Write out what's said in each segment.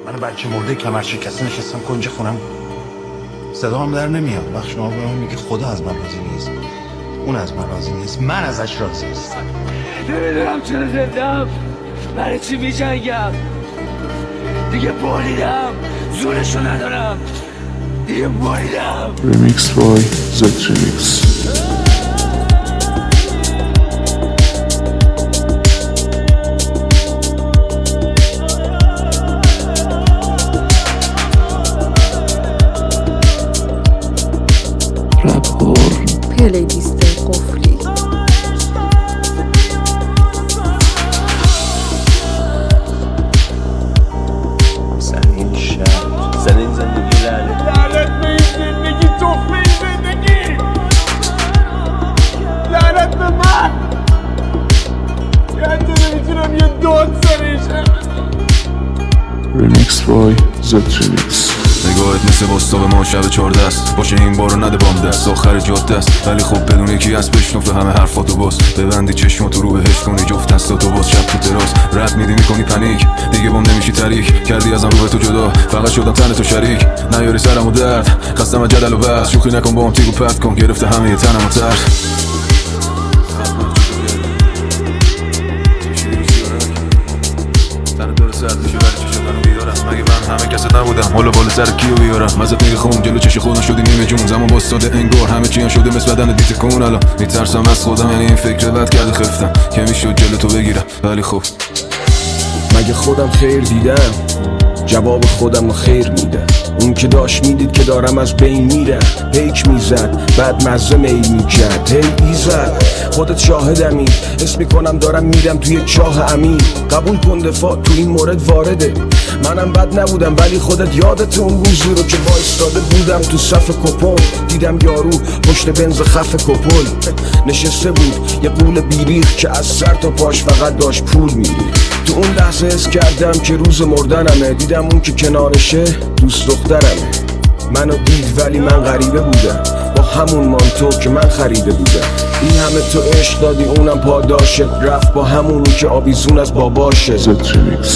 من بچه مرده کمر شکسته نشستم کنج خونم، صدا هم در نمیاد. وقت شما به من میگه خدا از من راضی نیست، اون از من راضی نیست، من ازش راضی نیستم. نمیدونم چرا زندم، برای چی میجنگم؟ دیگه بریدم، زورشو ندارم، دیگه بریدم. Remix by Z-Remix. پلیلیست قفلی. سر این شهر، سر این زندگی لعنت به این زندگی، تخمه این زندگی، لعنت به من. یه حتی نمیتونم یه داد سرش. Remix by Z-Remix. نگاهت مثل باستاب ما شب 14 است، باشه این بارو نده بام دست، آخر جاده است ولی خب بدون یکی از بشنف همه حرفاتو باز، ببندی چشماتو رو بهش کنی جفت دستاتو باز، شب تو تراس رد میدی میکنی پنیک، دیگه بام نمیشی تریک، کردی ازم رو به تو جدا، فقط شدم تن تو شریک، نیاری سرمو درد، خستم از جدل و بحث، شوخی نکن با هم تیگو پرت کن، گرفته همه تنمو ترد. مگه من همه کست نبودم، حالا بالا سر کیو بیارم، مزت نگه خون جلو چش خودم شدی نیمه جون، زمان باستاده انگار همه چی هم شده مثل بدن دیت کن. الان میترسم از خودم، یعنی این فکر بد کرده خفتم که میشد جلو تو بگیرم، ولی خب مگه خودم خیر دیدم؟ جواب خودم رو خیر میدم. اون که داشت میدید که دارم از بین میرم، پیک میزد بعد مزه میل میکرد، هی ایزد خودت شاهدمی، حس میکنم دارم میرم توی چاه عمیق، قبول کن دفاع تو این مورد وارده، منم بد نبودم ولی خودت یادت اون روزی رو که وایستاده بودم تو صف کپون، دیدم یارو پشت بنز خف کپل نشسته بود، یه قول بیریخ که از سر تا پاش فقط داشت پول میریخت. تو اون لحظه حس کردم که روز مردنمه، دیدم اون که کنارشه دوست دخترمه، منو دید ولی من غریبه بودم، با همون مانتو که من خریده بودم. این همه تو عشق دادی اونم پاداشت، رفت با همونی که آویزون از باباشه. Z-Remix.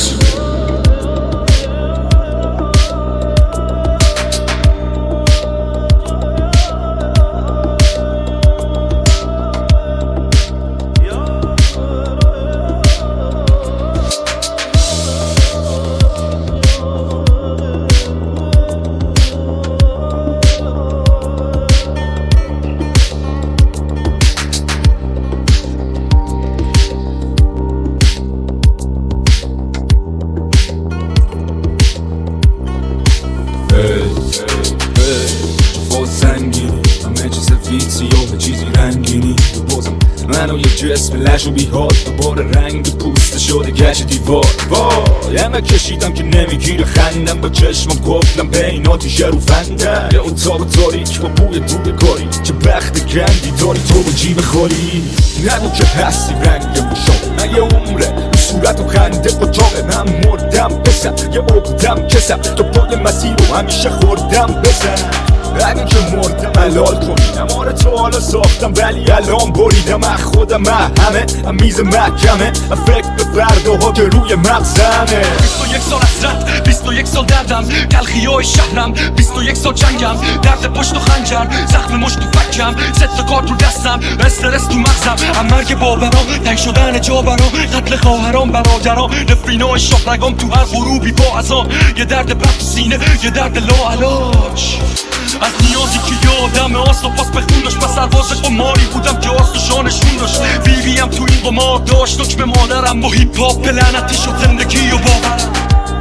با سنگینی همه چیز فیکسی یا چیزی رنگینی، بازم منو یه جسم لش و بیحال، دوباره رنگ پوسته شده گش دیوار. وای همه کشیدم که نمیگیره خندم، با چشمم گفتم بین آتیش رو فندم، یه اتاق تاریک با بوی دود کاری، چه بخت گندی داری تو با جیب خالی، نگو که هستی رنگ موشام، من یه عمره صورت و خنده قطاقه، من مردم بسم یه عقدم کسم، تو پای مسیر رو همیشه خوردم بزن، اگه که مردم حلال کنی، نمار تو حالا ساختم ولی الان بریدم از خودم، همه میز محکمه، فکر به فرداها که روی مغزمه. 21 سال حسرت، 21 سال دردم، تلخیای شهرم، 21 سال جنگم، درد پشت و خنجر، زخم مشت و فکم، ست کارت رو دستم، استرس تو مغزم، هم مرگ باورام، تنگ شدن جا برام، قتل خواهرام برادرام، نفرینای شاهرگام تو هر غروبی با ازام، یه درد بد تو سینه، یه درد لاعلاج، از نیازی که یادم آست و پاس بخوندش، پس سرباز قماری بودم که آست و شانشون داشت، بیویم تو این قمار داشت، دکم مادرم با هیپ هاپ لعنتی شد زندگی و باورم.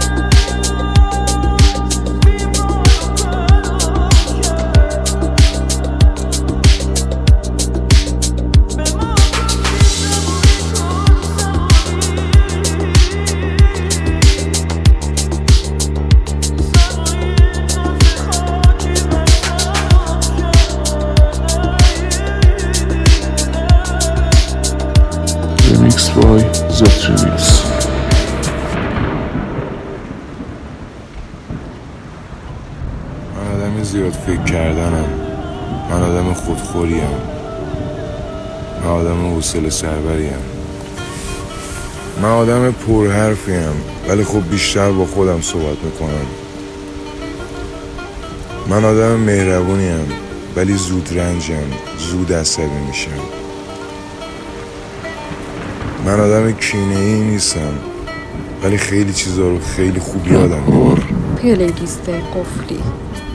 Remix by Z-Remix. من آدم زیاد فکر کردنم، من آدم خودخوریم، من آدم حوصله سربریم، من آدم پرحرفیم ولی خب بیشتر با خودم صحبت میکنم. من آدم مهربونیم ولی زود رنجم، زود عصبی میشم. من آدم کینه‌ای نیستم ولی خیلی چیزا رو خیلی خوب یادم میاد. پلیلیست قفلی